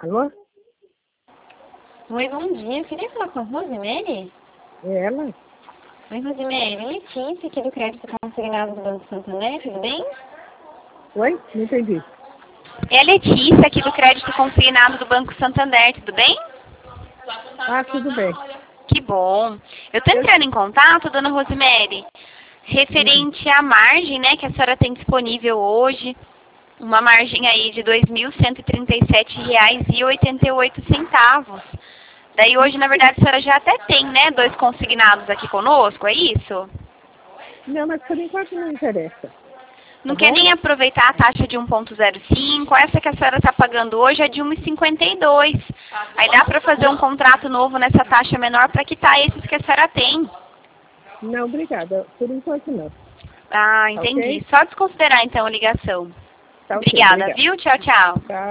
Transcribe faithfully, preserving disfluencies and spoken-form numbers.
Alô? Oi, bom dia. Eu queria falar com a Rosemary. É ela? Oi, Rosemary. Letícia, aqui do Crédito Consignado do Banco Santander, tudo bem? Oi? Não entendi. É a Letícia, aqui do Crédito Consignado do Banco Santander, tudo bem? Ah, tudo bem. Que bom. Eu estou Eu... entrando em contato, dona Rosemary, Uhum. referente à margem, né, que a senhora tem disponível hoje. Uma margem aí de dois mil cento e trinta e sete reais e oitenta e oito centavos. Daí hoje, na verdade, a senhora já até tem, né, dois consignados aqui conosco, é isso? Não, mas por enquanto não interessa. Tá Não quer bom? nem aproveitar a taxa de um ponto zero cinco, essa que a senhora está pagando hoje é de um vírgula cinquenta e dois. Aí dá para fazer um contrato novo nessa taxa menor para quitar esses que a senhora tem. Não, obrigada. Por enquanto não. Ah, Tá entendi. ok? Só desconsiderar então a ligação. Tá ok, Obrigada, obrigada. viu? Tchau, tchau. Tá.